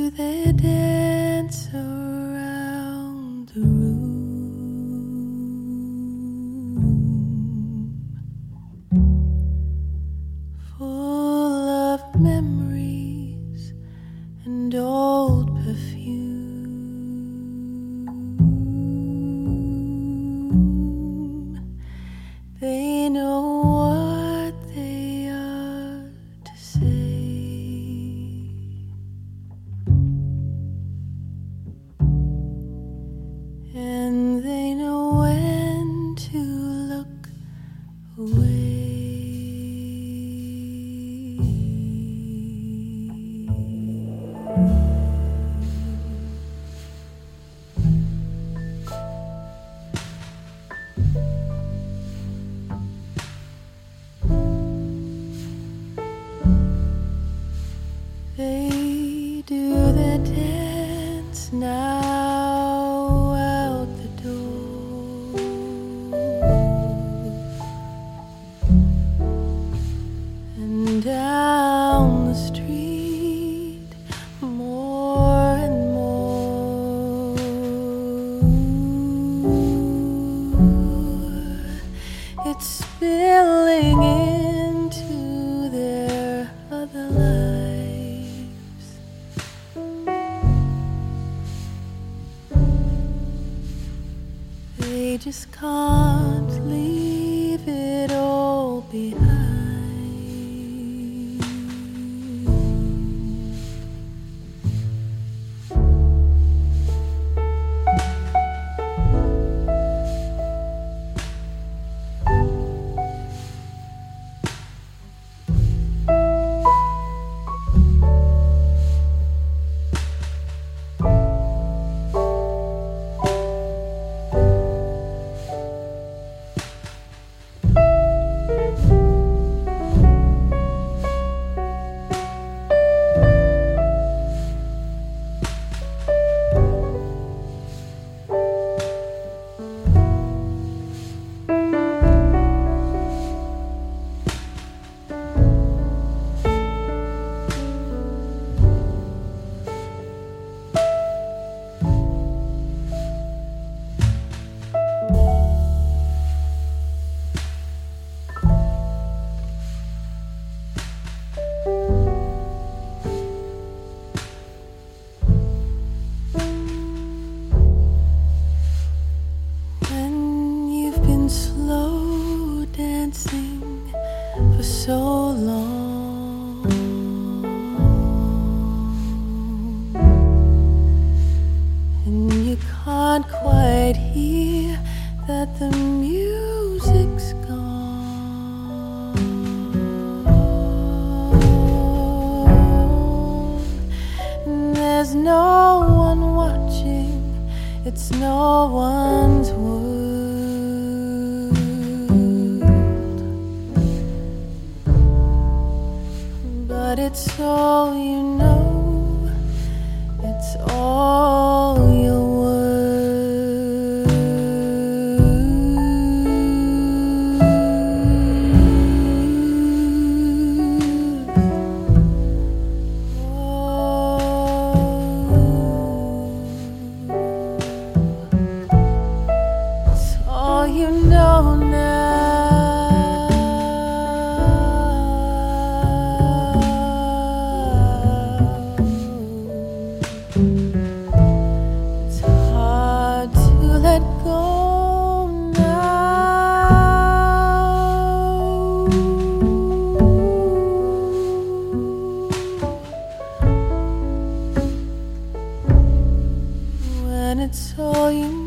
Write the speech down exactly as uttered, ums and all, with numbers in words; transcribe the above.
do they dance around the room, full of memories and old perfume. They know what they are to say, and they know when to look away. They do their dance now out the door, and down the street more and more. It's spilling into their other lives. They just can't leave it all behind. Slow dancing for so long, and you can't quite hear that the music's gone. And there's no one watching, it's no one's world. But it's all you know, it's all your worth. Oh, it's all you know now. Let go now. When it's all you